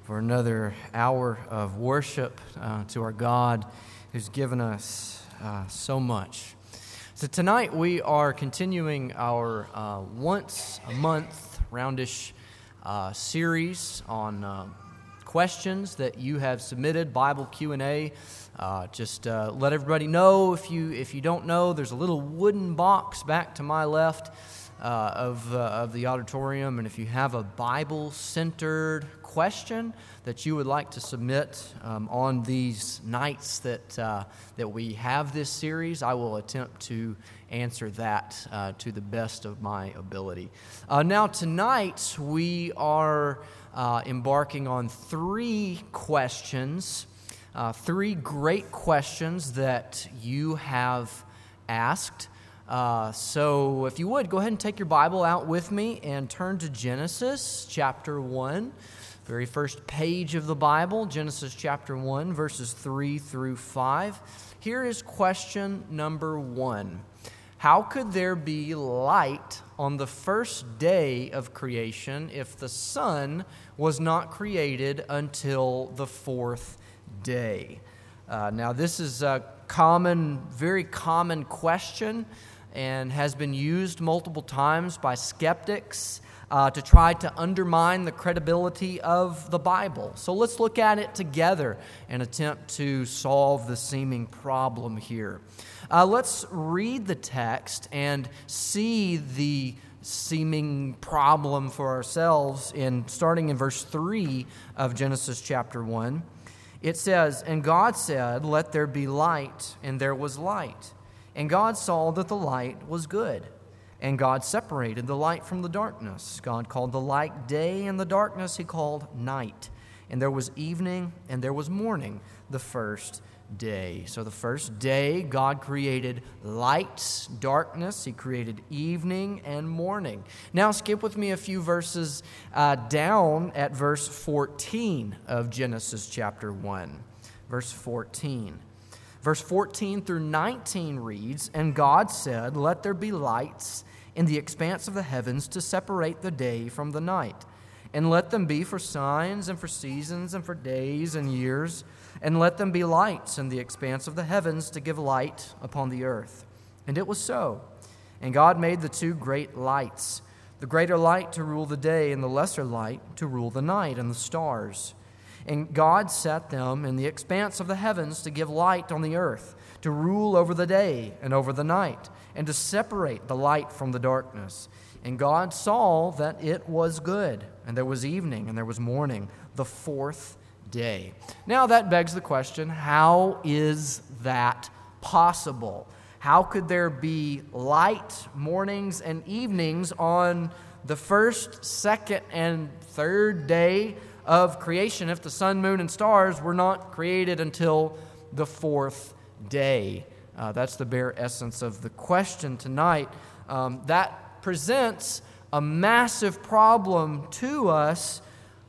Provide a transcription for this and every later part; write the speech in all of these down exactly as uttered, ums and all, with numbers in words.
for another hour of worship uh, to our God who's given us uh, so much. So tonight we are continuing our uh, once a month roundish uh, series on uh, questions that you have submitted, Bible Q and A. Uh, just uh, let everybody know, if you if you don't know, there's a little wooden box back to my left uh, of, uh, of the auditorium, and if you have a Bible-centered question that you would like to submit um, on these nights that uh, that we have this series, I will attempt to answer that uh, to the best of my ability. Uh, now tonight we are uh, embarking on three questions, uh, three great questions that you have asked. Uh, so if you would, go ahead and take your Bible out with me and turn to Genesis chapter one. Very first page of the Bible, Genesis chapter one, verses three through five. Here is question number one. How could there be light on the first day of creation if the sun was not created until the fourth day? Uh, now, this is a common, very common question and has been used multiple times by skeptics Uh, to try to undermine the credibility of the Bible. So let's look at it together and attempt to solve the seeming problem here. Uh, let's read the text and see the seeming problem for ourselves in starting in verse three of Genesis chapter one. It says, "And God said, 'Let there be light,' and there was light. And God saw that the light was good. And God separated the light from the darkness. God called the light day, and the darkness he called night. And there was evening, and there was morning, the first day." So the first day, God created light, darkness. He created evening and morning. Now skip with me a few verses uh, down at verse fourteen of Genesis chapter one. Verse fourteen. Verse fourteen through nineteen reads, "And God said, 'Let there be lights in the expanse of the heavens to separate the day from the night. And let them be for signs and for seasons and for days and years. And let them be lights in the expanse of the heavens to give light upon the earth.' And it was so. And God made the two great lights, the greater light to rule the day and the lesser light to rule the night and the stars. And God set them in the expanse of the heavens to give light on the earth, to rule over the day and over the night, and to separate the light from the darkness. And God saw that it was good. And there was evening, and there was morning, the fourth day." Now that begs the question, how is that possible? How could there be light mornings and evenings on the first, second, and third day of creation if the sun, moon, and stars were not created until the fourth day? Uh, that's the bare essence of the question tonight. Um, that presents a massive problem to us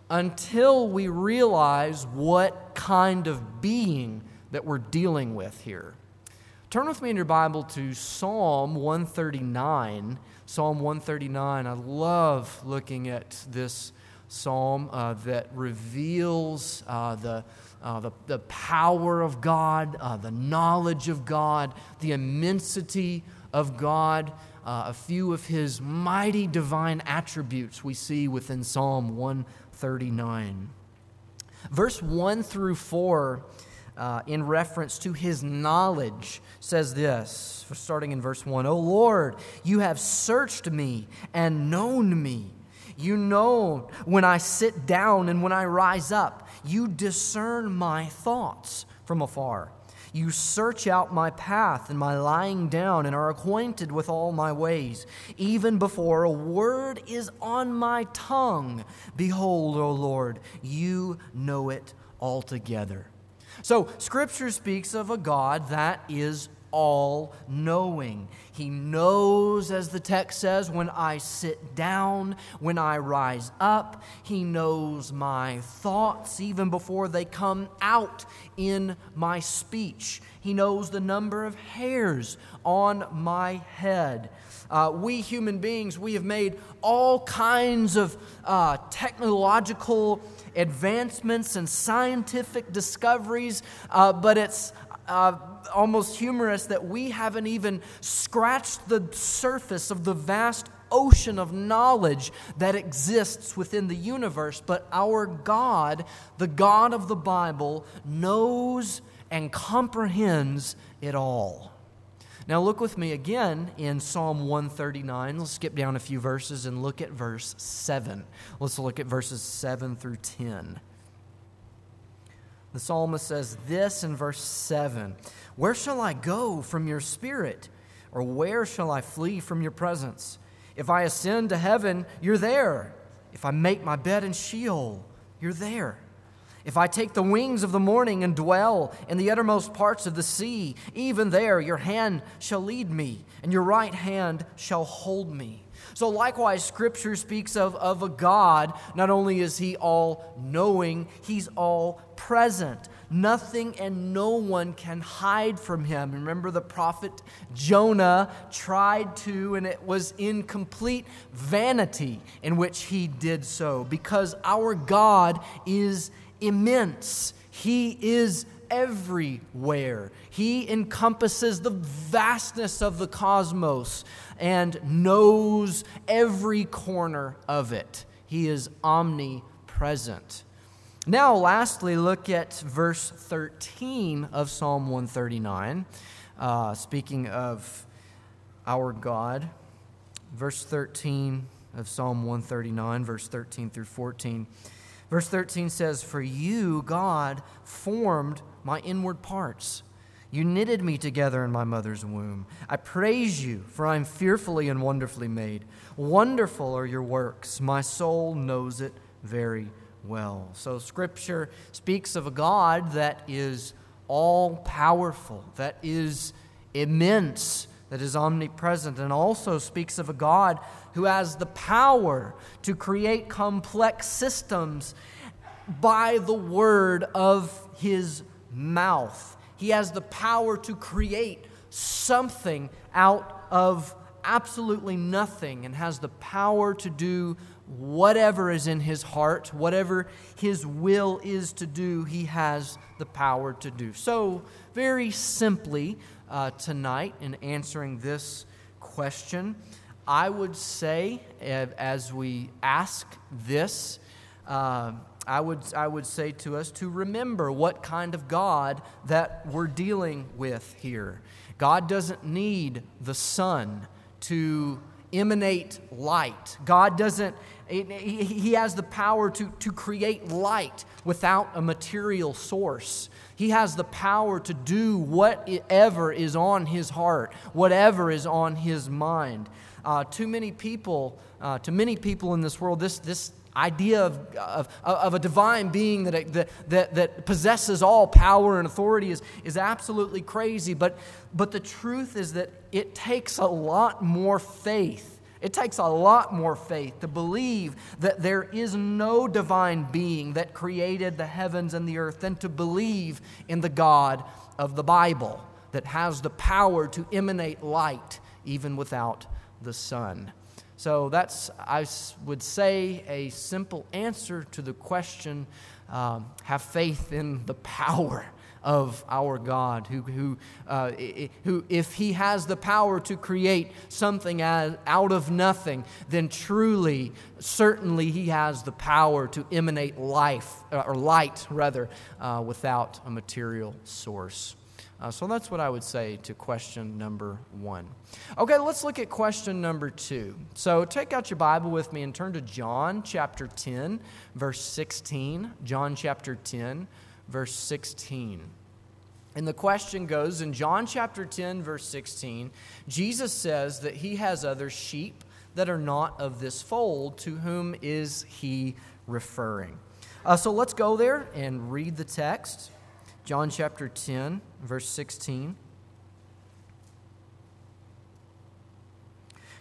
until we realize what kind of being that we're dealing with here. Turn with me in your Bible to Psalm one thirty-nine. Psalm one thirty-nine. I love looking at this psalm uh, that reveals uh, the, uh, the the power of God, uh, the knowledge of God, the immensity of God, uh, a few of His mighty divine attributes we see within Psalm one thirty-nine. Verse one through four, uh, in reference to His knowledge, says this, starting in verse one, "O Lord, you have searched me and known me. You know when I sit down and when I rise up. You discern my thoughts from afar. You search out my path and my lying down and are acquainted with all my ways. Even before a word is on my tongue, behold, O Lord, you know it altogether." So Scripture speaks of a God that is all-knowing. He knows, as the text says, when I sit down, when I rise up. He knows my thoughts even before they come out in my speech. He knows the number of hairs on my head. Uh, we human beings, we have made all kinds of uh, technological advancements and scientific discoveries, uh, but it's uh, almost humorous that we haven't even scratched the surface of the vast ocean of knowledge that exists within the universe. But our God, the God of the Bible, knows and comprehends it all. Now look with me again in Psalm one thirty-nine. Let's skip down a few verses and look at verse seven. Let's look at verses seven through ten. The psalmist says this in verse seven, "Where shall I go from your spirit? Or where shall I flee from your presence? If I ascend to heaven, you're there. If I make my bed in Sheol, you're there. If I take the wings of the morning and dwell in the uttermost parts of the sea, even there your hand shall lead me, and your right hand shall hold me." So likewise, Scripture speaks of, of a God. Not only is He all-knowing, He's all-present. Nothing and no one can hide from Him. Remember, the prophet Jonah tried to, and it was in complete vanity in which he did so, because our God is immense. He is everywhere. He encompasses the vastness of the cosmos and knows every corner of it. He is omnipresent. Now, lastly, look at verse thirteen of Psalm one thirty-nine. Uh, speaking of our God, verse thirteen of Psalm one thirty-nine, verse thirteen through fourteen. Verse thirteen says, "For you, God, formed my inward parts. You knitted me together in my mother's womb. I praise you, for I am fearfully and wonderfully made. Wonderful are your works. My soul knows it very well." So Scripture speaks of a God that is all-powerful, that is immense, that is omnipresent, and also speaks of a God who has the power to create complex systems by the word of His mouth. He has the power to create something out of absolutely nothing, and has the power to do whatever is in His heart, whatever His will is to do, He has the power to do. So, very simply, uh, tonight, in answering this question, I would say, as we ask this, uh, I would I would say to us to remember what kind of God that we're dealing with here. God doesn't need the sun to emanate light. God doesn't, He has the power to, to create light without a material source. He has the power to do whatever is on His heart, whatever is on His mind. Uh, too many people, uh, to many people in this world, this this idea of, of, of a divine being that, that, that, that possesses all power and authority is, is absolutely crazy. But, but the truth is that it takes a lot more faith. It takes a lot more faith to believe that there is no divine being that created the heavens and the earth than to believe in the God of the Bible that has the power to emanate light even without the sun. So that's, I would say, a simple answer to the question, um, have faith in the power of our God, who, who, uh, who, if He has the power to create something as, out of nothing, then truly, certainly He has the power to emanate life, or light, rather, uh, without a material source. Uh, so that's what I would say to question number one. Okay, let's look at question number two. So take out your Bible with me and turn to John chapter ten, verse sixteen. John chapter ten, verse sixteen. And the question goes, in John chapter ten, verse sixteen, Jesus says that He has other sheep that are not of this fold. To whom is He referring? Uh, so let's go there and read the text. John chapter ten, verse sixteen.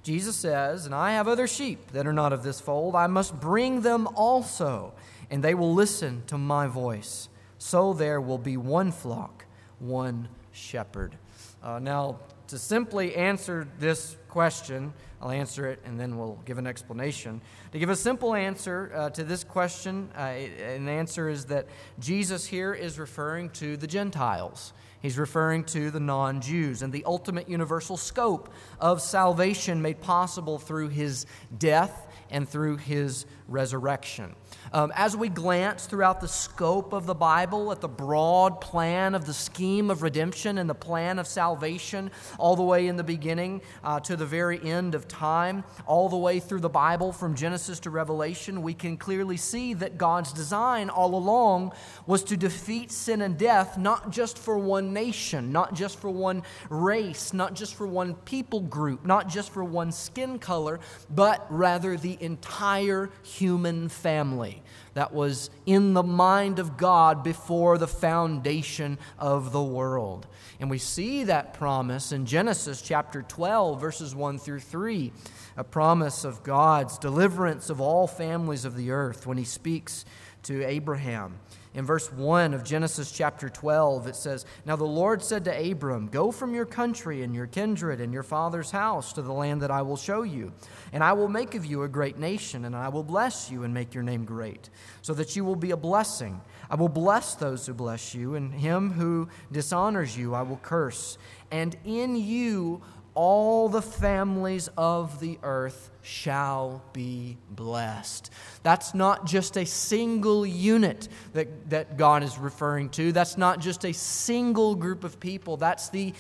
Jesus says, "And I have other sheep that are not of this fold. I must bring them also, and they will listen to my voice. So there will be one flock, one shepherd." Uh, now, to simply answer this question, I'll answer it and then we'll give an explanation. To give a simple answer uh, to this question, uh, an answer is that Jesus here is referring to the Gentiles. He's referring to the non-Jews and the ultimate universal scope of salvation made possible through his death and through his resurrection. Um, as we glance throughout the scope of the Bible at the broad plan of the scheme of redemption and the plan of salvation, all the way in the beginning uh, to the very end of time, all the way through the Bible from Genesis to Revelation, we can clearly see that God's design all along was to defeat sin and death, not just for one nation, not just for one race, not just for one people group, not just for one skin color, but rather the entire human family that was in the mind of God before the foundation of the world. And we see that promise in Genesis chapter twelve, verses one through three, a promise of God's deliverance of all families of the earth when he speaks to Abraham. In verse one of Genesis chapter twelve, it says, "Now the Lord said to Abram, 'Go from your country and your kindred and your father's house to the land that I will show you. And I will make of you a great nation, and I will bless you and make your name great, so that you will be a blessing. I will bless those who bless you, and him who dishonors you I will curse. And in you all the families of the earth shall be blessed.'" That's not just a single unit that, that God is referring to. That's not just a single group of people. That's the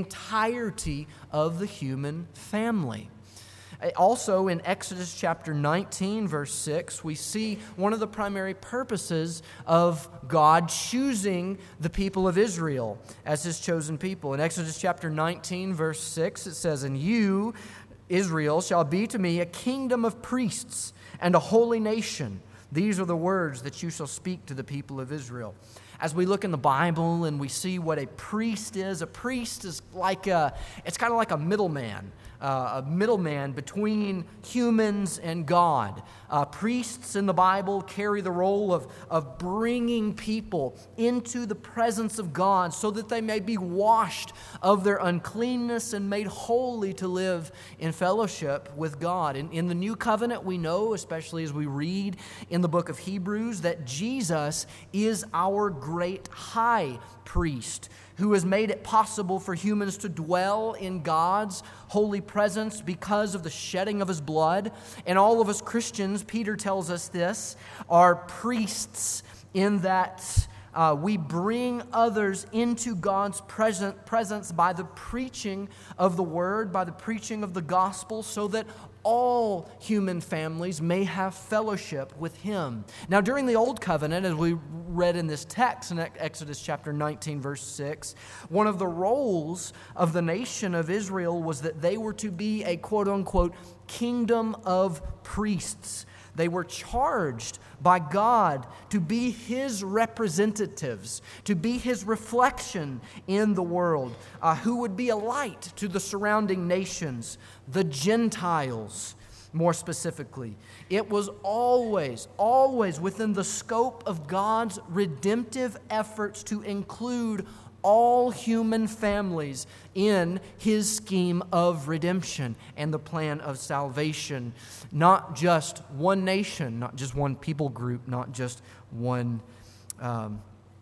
entirety of the human family. Also, in Exodus chapter nineteen, verse six, we see one of the primary purposes of God choosing the people of Israel as his chosen people. In Exodus chapter nineteen, verse six, it says, "And you, Israel, shall be to me a kingdom of priests and a holy nation. These are the words that you shall speak to the people of Israel." As we look in the Bible and we see what a priest is, a priest is like a, it's kind of like a middleman. Uh, a middleman between humans and God. Uh, priests in the Bible carry the role of, of bringing people into the presence of God so that they may be washed of their uncleanness and made holy to live in fellowship with God. In, in the New Covenant, we know, especially as we read in the book of Hebrews, that Jesus is our great high priest, who has made it possible for humans to dwell in God's holy presence because of the shedding of his blood. And all of us Christians, Peter tells us this, are priests in that uh, we bring others into God's present, presence by the preaching of the word, by the preaching of the gospel, so that all human families may have fellowship with him. Now, during the Old Covenant, as we read in this text in Exodus chapter nineteen, verse six, one of the roles of the nation of Israel was that they were to be a quote-unquote kingdom of priests. They were charged by God to be his representatives, to be his reflection in the world, uh, who would be a light to the surrounding nations, the Gentiles, more specifically. It was always, always within the scope of God's redemptive efforts to include all human families in his scheme of redemption and the plan of salvation. Not just one nation, not just one people group, not just one um,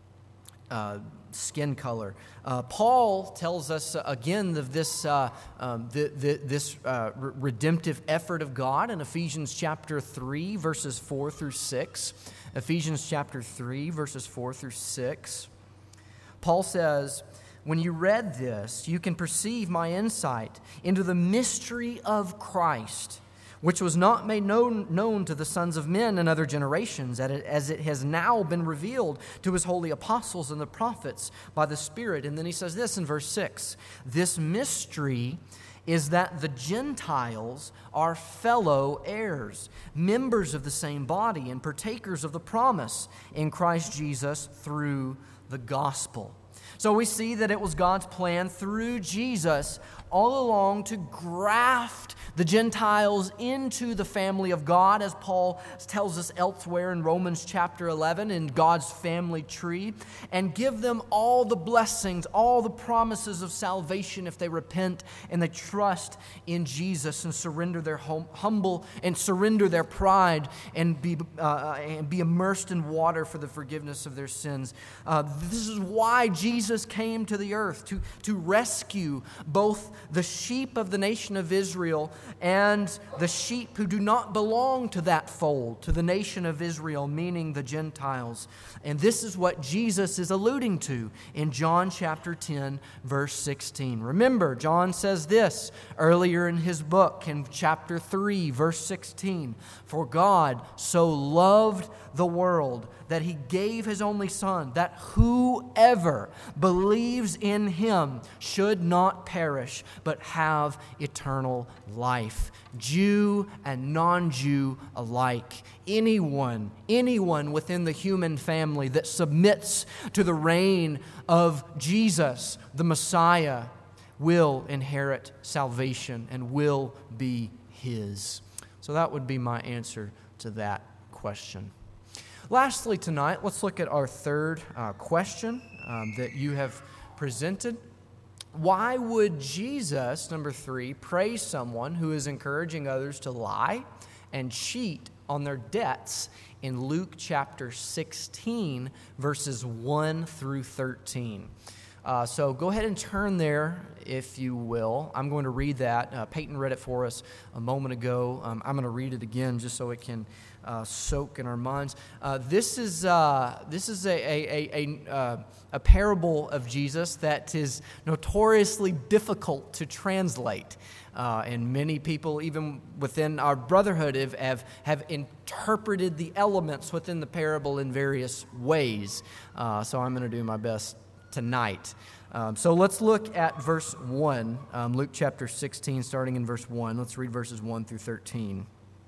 uh, skin color. Uh, Paul tells us uh, again of this uh, um, the, the, this uh, re- redemptive effort of God in Ephesians chapter three, verses four through six. Ephesians chapter three, verses four through six. Paul says, "When you read this, you can perceive my insight into the mystery of Christ, which was not made known, known to the sons of men in other generations, as it has now been revealed to his holy apostles and the prophets by the Spirit." And then he says this in verse six, "This mystery is that the Gentiles are fellow heirs, members of the same body, and partakers of the promise in Christ Jesus through the gospel." So we see that it was God's plan through Jesus, all along to graft the Gentiles into the family of God, as Paul tells us elsewhere in Romans chapter eleven, in God's family tree, and give them all the blessings, all the promises of salvation if they repent and they trust in Jesus and surrender their hum- humble and surrender their pride and be uh, and be immersed in water for the forgiveness of their sins. Uh, this is why Jesus came to the earth, to, to rescue both the sheep of the nation of Israel and the sheep who do not belong to that fold, to the nation of Israel, meaning the Gentiles. And this is what Jesus is alluding to in John chapter ten, verse sixteen. Remember, John says this earlier in his book, in chapter three, verse sixteen. For God so loved the world that he gave his only Son, that whoever believes in him should not perish, but have eternal life. Jew and non-Jew alike. Anyone, anyone within the human family that submits to the reign of Jesus, the Messiah, will inherit salvation and will be his. So that would be my answer to that question. Lastly tonight, let's look at our third uh, question um, that you have presented. Why would Jesus, number three, praise someone who is encouraging others to lie and cheat on their debts in Luke chapter sixteen, verses one through thirteen? Uh, so go ahead and turn there, if you will. I'm going to read that. Uh, Peyton read it for us a moment ago. Um, I'm going to read it again just so it can uh, soak in our minds. Uh, this is uh, this is a a a, a, uh, a parable of Jesus that is notoriously difficult to translate. Uh, and many people, even within our brotherhood, have, have, have interpreted the elements within the parable in various ways. Uh, so I'm going to do my best tonight. Um, so let's look at verse one, um, Luke chapter sixteen, starting in verse one. Let's read verses one through thirteen.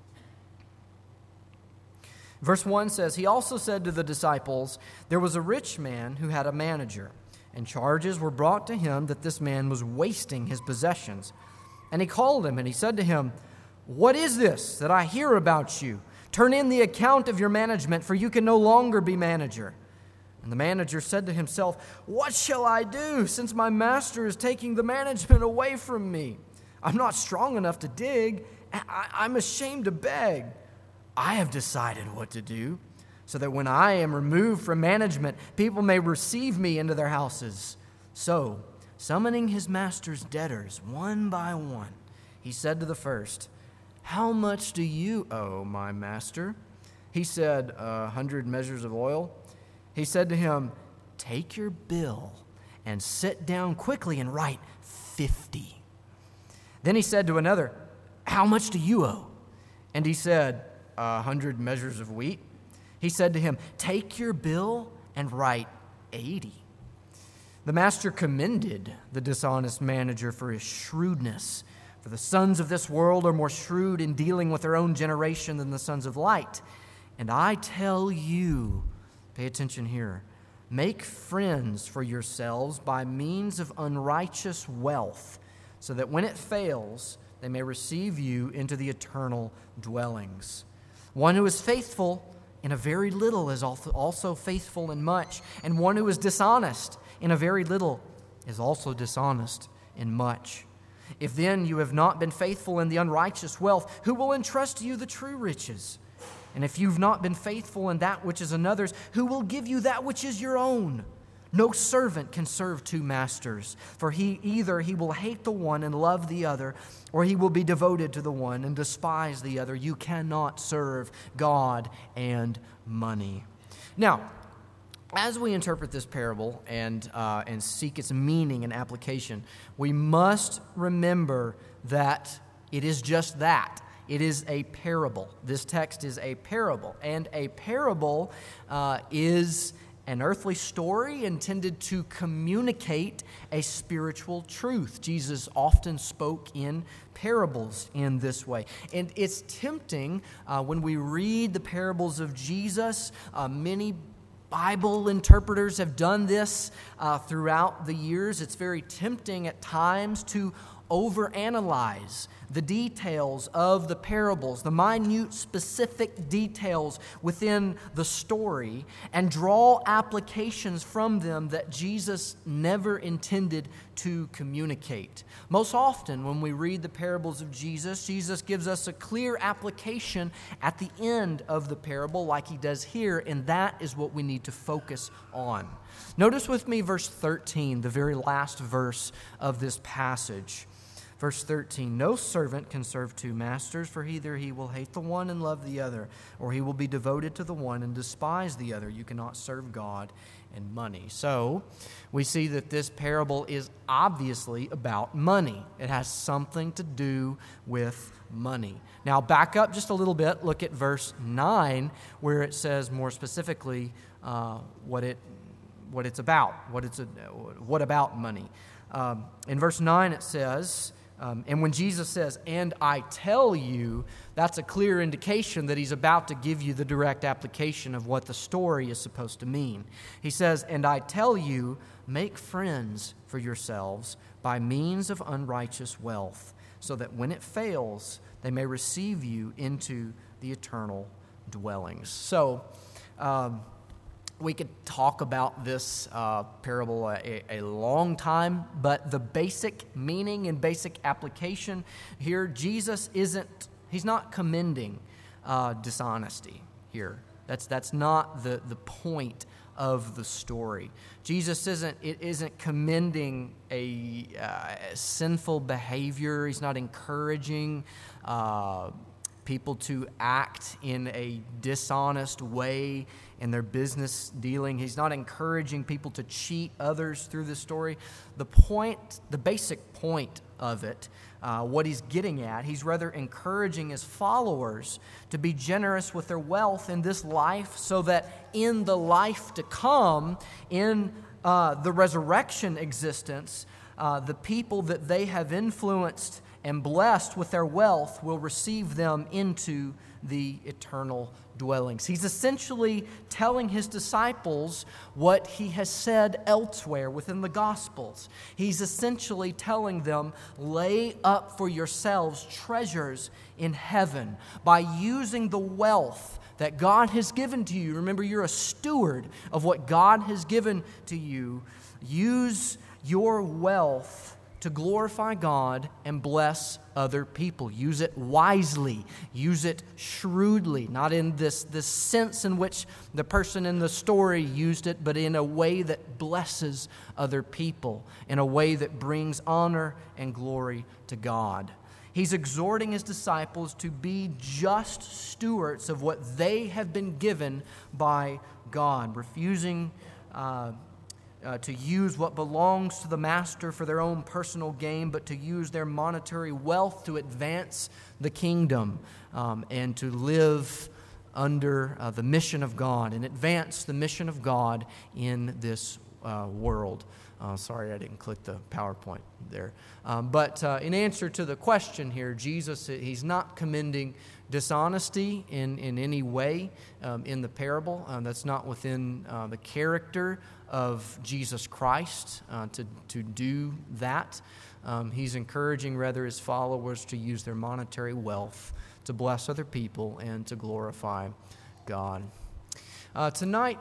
Verse one says, "He also said to the disciples, 'There was a rich man who had a manager, and charges were brought to him that this man was wasting his possessions. And he called him, and he said to him, "What is this that I hear about you? Turn in the account of your management, for you can no longer be manager." And the manager said to himself, "What shall I do, since my master is taking the management away from me? I'm not strong enough to dig. I- I'm ashamed to beg. I have decided what to do, so that when I am removed from management, people may receive me into their houses." So, summoning his master's debtors one by one, he said to the first, "How much do you owe, my master?" He said, "A hundred measures of oil." He said to him, "Take your bill and sit down quickly and write fifty." Then he said to another, "How much do you owe?" And he said, "A hundred measures of wheat." He said to him, "Take your bill and write eighty." The master commended the dishonest manager for his shrewdness. For the sons of this world are more shrewd in dealing with their own generation than the sons of light. And I tell you, pay attention here, make friends for yourselves by means of unrighteous wealth, so that when it fails, they may receive you into the eternal dwellings. One who is faithful in a very little is also faithful in much, and one who is dishonest in a very little is also dishonest in much. If then you have not been faithful in the unrighteous wealth, who will entrust to you the true riches? And if you've not been faithful in that which is another's, who will give you that which is your own? No servant can serve two masters, for he either he will hate the one and love the other, or he will be devoted to the one and despise the other. You cannot serve God and money. Now, as we interpret this parable and uh, and seek its meaning and application, we must remember that it is just that. It is a parable. This text is a parable. And a parable uh, is an earthly story intended to communicate a spiritual truth. Jesus often spoke in parables in this way. And it's tempting uh, when we read the parables of Jesus. Uh, many Bible interpreters have done this uh, throughout the years. It's very tempting at times to overanalyze the details of the parables, the minute specific details within the story, and draw applications from them that Jesus never intended to communicate. Most often when we read the parables of Jesus, Jesus gives us a clear application at the end of the parable like he does here, and that is what we need to focus on. Notice with me verse thirteen, the very last verse of this passage. Verse thirteen, no servant can serve two masters, for either he will hate the one and love the other, or he will be devoted to the one and despise the other. You cannot serve God and money. So we see that this parable is obviously about money. It has something to do with money. Now back up just a little bit. Look at verse nine, where it says more specifically uh, what it what it's about. What it's a, what about money? Um, in verse nine it says. Um, and when Jesus says, and I tell you, that's a clear indication that he's about to give you the direct application of what the story is supposed to mean. He says, and I tell you, make friends for yourselves by means of unrighteous wealth, so that when it fails, they may receive you into the eternal dwellings. So, um, we could talk about this uh, parable a, a long time, but the basic meaning and basic application here, Jesus isn't, he's not commending uh, dishonesty here. That's that's not the, the point of the story. Jesus isn't it isn't commending a, uh, sinful behavior. He's not encouraging uh, people to act in a dishonest way in their business dealing. He's not encouraging people to cheat others through this story. The point, the basic point of it, uh, what he's getting at, he's rather encouraging his followers to be generous with their wealth in this life so that in the life to come, in uh, the resurrection existence, uh, the people that they have influenced and blessed with their wealth will receive them into the eternal dwellings. He's essentially telling his disciples what he has said elsewhere within the Gospels. He's essentially telling them, lay up for yourselves treasures in heaven by using the wealth that God has given to you. Remember, you're a steward of what God has given to you. Use your wealth to glorify God and bless other people. Use it wisely. Use it shrewdly. Not in this, this sense in which the person in the story used it, but in a way that blesses other people, in a way that brings honor and glory to God. He's exhorting his disciples to be just stewards of what they have been given by God, refusing uh, Uh, to use what belongs to the master for their own personal gain, but to use their monetary wealth to advance the kingdom um, and to live under uh, the mission of God and advance the mission of God in this uh, world. Uh, sorry, I didn't click the PowerPoint there. Um, but uh, in answer to the question here, Jesus, he's not commending dishonesty in, in any way um, in the parable. Um, that's not within uh, the character of Jesus Christ uh, to, to do that. Um, he's encouraging rather his followers to use their monetary wealth to bless other people and to glorify God. Uh, tonight,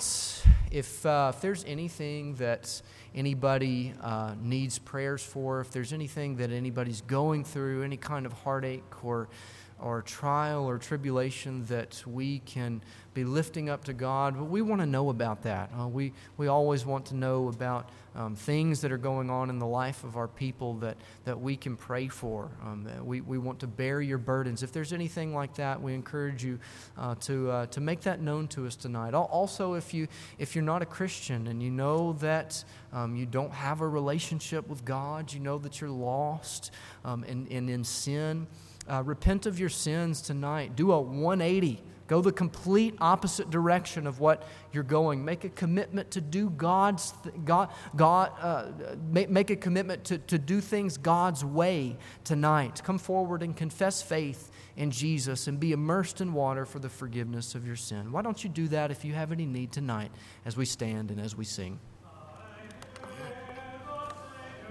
if, uh, if there's anything that anybody uh, needs prayers for, if there's anything that anybody's going through, any kind of heartache or or trial or tribulation that we can be lifting up to God, we want to know about that. Uh, we, we always want to know about um, things that are going on in the life of our people that, that we can pray for. Um, that we, we want to bear your burdens. If there's anything like that, we encourage you uh, to uh, to make that known to us tonight. Also, if, you, if you're not a Christian and you know that um, you don't have a relationship with God, you know that you're lost um, and, and in sin, Uh, repent of your sins tonight. Do a one eighty. Go the complete opposite direction of what you're going. Make a commitment to do God's th- God. God. Uh, make, make a commitment to, to do things God's way tonight. Come forward and confess faith in Jesus and be immersed in water for the forgiveness of your sin. Why don't you do that if you have any need tonight as we stand and as we sing?